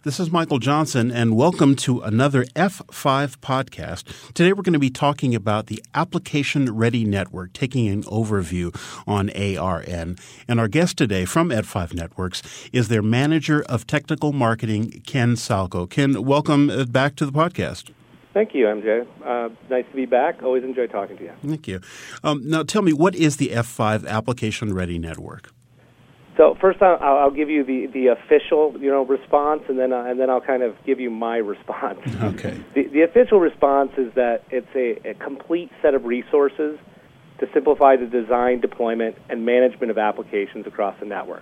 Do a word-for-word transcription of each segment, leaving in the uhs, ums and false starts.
This is Michael Johnson, and welcome to another F five podcast. Today we're going to be talking about the Application Ready Network, taking an overview on A R N. And our guest today from F five Networks is their Manager of Technical Marketing, Ken Salko. Ken, welcome back to the podcast. Thank you, M J. Uh, nice to be back. Always enjoy talking to you. Thank you. Um, now tell me, what is the F five Application Ready Network? So first, I'll, I'll give you the, the official, you know, response, and then uh, and then I'll kind of give you my response. Okay. The, the official response is that it's a, a complete set of resources to simplify the design, deployment, and management of applications across the network.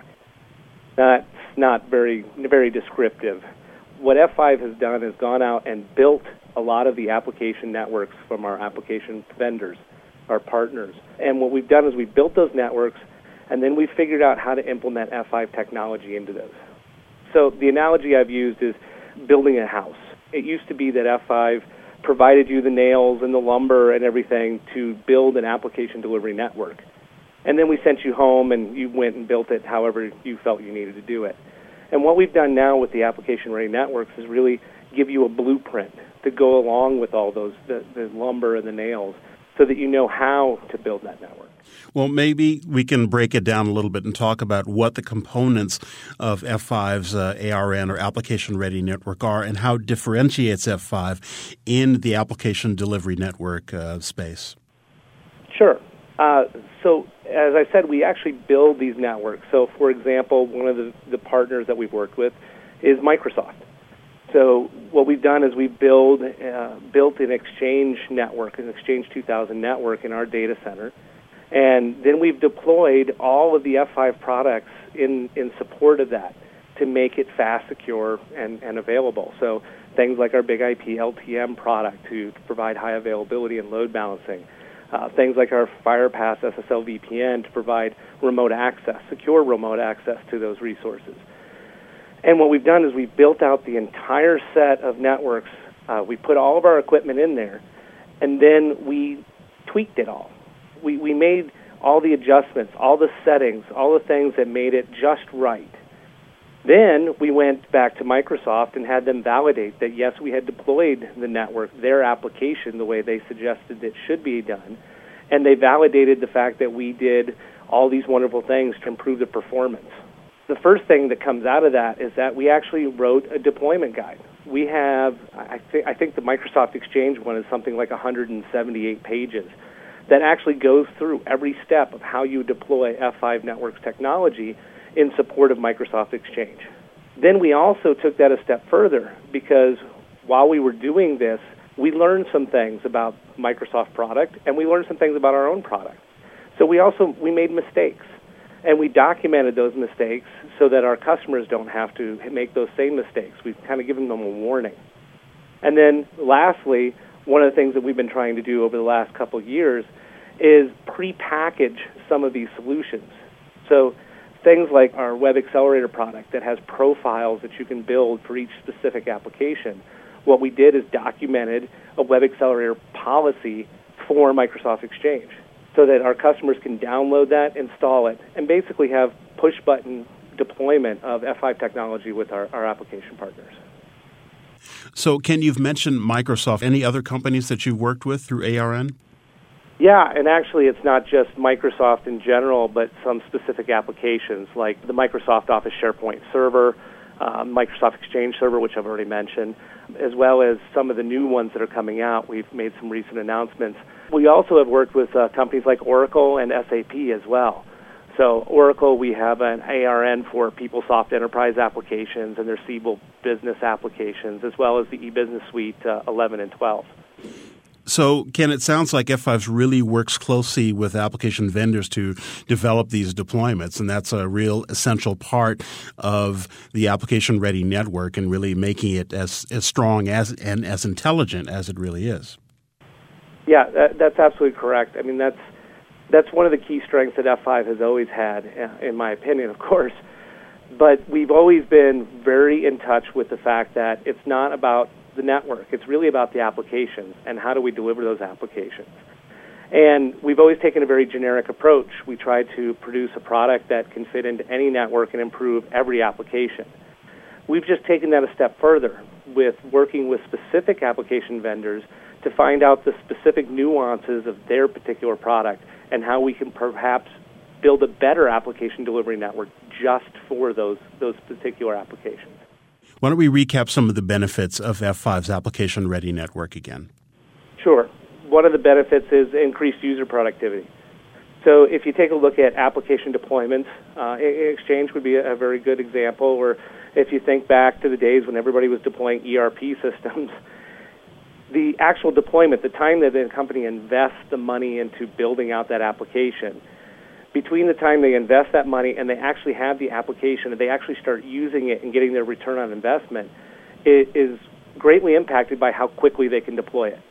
That's not very very descriptive. What F five has done is gone out and built a lot of the application networks from our application vendors, our partners. And what we've done is we've built those networks, and then we figured out how to implement F five technology into those. So the analogy I've used is building a house. It used to be that F five provided you the nails and the lumber and everything to build an application delivery network. And then we sent you home and you went and built it however you felt you needed to do it. And what we've done now with the Application Ready Networks is really give you a blueprint to go along with all those, the, the lumber and the nails, so that you know how to build that network. Well, maybe we can break it down a little bit and talk about what the components of F five's uh, A R N or Application Ready Network are and how it differentiates F five in the application delivery network uh, space. Sure. Uh, so, as I said, we actually build these networks. So, for example, one of the, the partners that we've worked with is Microsoft. So what we've done is we build uh, built an Exchange network, an Exchange two thousand network in our data center, and then we've deployed all of the F five products in, in support of that to make it fast, secure, and, and available. So things like our Big I P L T M product to provide high availability and load balancing, uh, things like our FirePass S S L V P N to provide remote access, secure remote access to those resources. And what we've done is we've built out the entire set of networks. Uh, we put all of our equipment in there, and then we tweaked it all. We, we made all the adjustments, all the settings, all the things that made it just right. Then we went back to Microsoft and had them validate that, yes, we had deployed the network, their application, the way they suggested it should be done. And they validated the fact that we did all these wonderful things to improve the performance. The first thing that comes out of that is that we actually wrote a deployment guide. We have, I, th- I think the Microsoft Exchange one is something like one hundred seventy-eight pages that actually goes through every step of how you deploy F five Networks technology in support of Microsoft Exchange. Then we also took that a step further because while we were doing this, we learned some things about Microsoft product and we learned some things about our own product. So we also, we made mistakes. And we documented those mistakes so that our customers don't have to make those same mistakes. We've kind of given them a warning. And then lastly, one of the things that we've been trying to do over the last couple of years is pre-package some of these solutions. So things like our Web Accelerator product that has profiles that you can build for each specific application. What we did is documented a Web Accelerator policy for Microsoft Exchange, so that our customers can download that, install it, and basically have push-button deployment of F five technology with our, our application partners. So, Ken, you've mentioned Microsoft. Any other companies that you've worked with through A R N? Yeah, and actually it's not just Microsoft in general, but some specific applications like the Microsoft Office SharePoint Server, uh, Microsoft Exchange Server, which I've already mentioned, as well as some of the new ones that are coming out. We've made some recent announcements. We also have worked with uh, companies like Oracle and S A P as well. So Oracle, we have an A R N for PeopleSoft Enterprise applications and their Siebel business applications, as well as the eBusiness Suite uh, eleven and twelve. So, Ken, it sounds like F five really works closely with application vendors to develop these deployments, and that's a real essential part of the Application Ready Network and really making it as, as strong as and as intelligent as it really is. Yeah, that, that's absolutely correct. I mean, that's that's one of the key strengths that F five has always had, in my opinion, of course. But we've always been very in touch with the fact that it's not about the network. It's really about the applications and how do we deliver those applications. And we've always taken a very generic approach. We try to produce a product that can fit into any network and improve every application. We've just taken that a step further with working with specific application vendors to find out the specific nuances of their particular product and how we can perhaps build a better application delivery network just for those those particular applications. Why don't we recap some of the benefits of F five's Application Ready Network again? Sure. One of the benefits is increased user productivity. So if you take a look at application deployments, uh, Exchange would be a, a very good example, or if you think back to the days when everybody was deploying E R P systems, the actual deployment, the time that the company invests the money into building out that application, between the time they invest that money and they actually have the application and they actually start using it and getting their return on investment, it is greatly impacted by how quickly they can deploy it.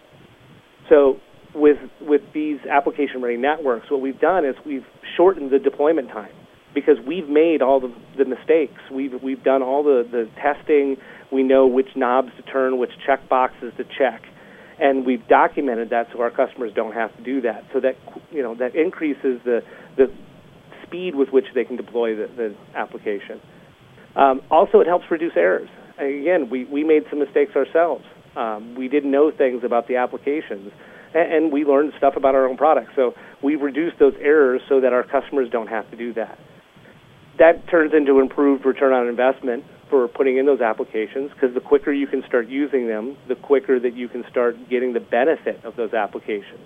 So with with these application-ready networks, what we've done is we've shortened the deployment time because we've made all the, the mistakes. We've we've done all the, the testing. We know which knobs to turn, which check boxes to check, and we've documented that so our customers don't have to do that. So that you know that increases the the speed with which they can deploy the, the application. Um, also, it helps reduce errors. Again, we, we made some mistakes ourselves. Um, we didn't know things about the applications, and, and we learned stuff about our own products. So we reduced those errors so that our customers don't have to do that. That turns into improved return on investment for putting in those applications, because the quicker you can start using them, the quicker that you can start getting the benefit of those applications.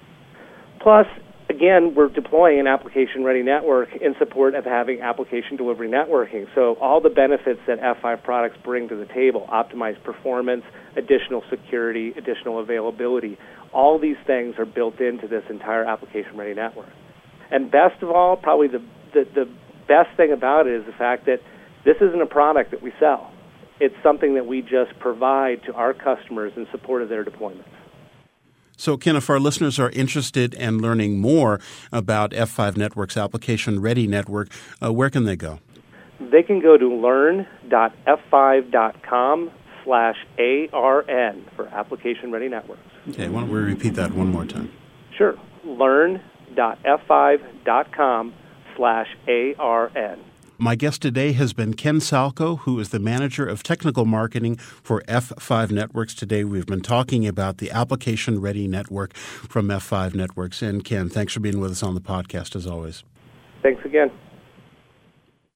Plus, again, we're deploying an application-ready network in support of having application delivery networking. So all the benefits that F five products bring to the table, optimized performance, additional security, additional availability, all these things are built into this entire application-ready network. And best of all, probably the, the, the best thing about it is the fact that this isn't a product that we sell. It's something that we just provide to our customers in support of their deployments. So, Ken, if our listeners are interested in learning more about F five Network's Application Ready Network, uh, where can they go? They can go to learn dot f five dot com slash A R N for Application Ready Networks. Okay, why don't we repeat that one more time? Sure. learn dot f five dot com slash A R N. My guest today has been Ken Salko, who is the Manager of Technical Marketing for F five Networks. Today we've been talking about the Application Ready Network from F five Networks. And Ken, thanks for being with us on the podcast as always. Thanks again.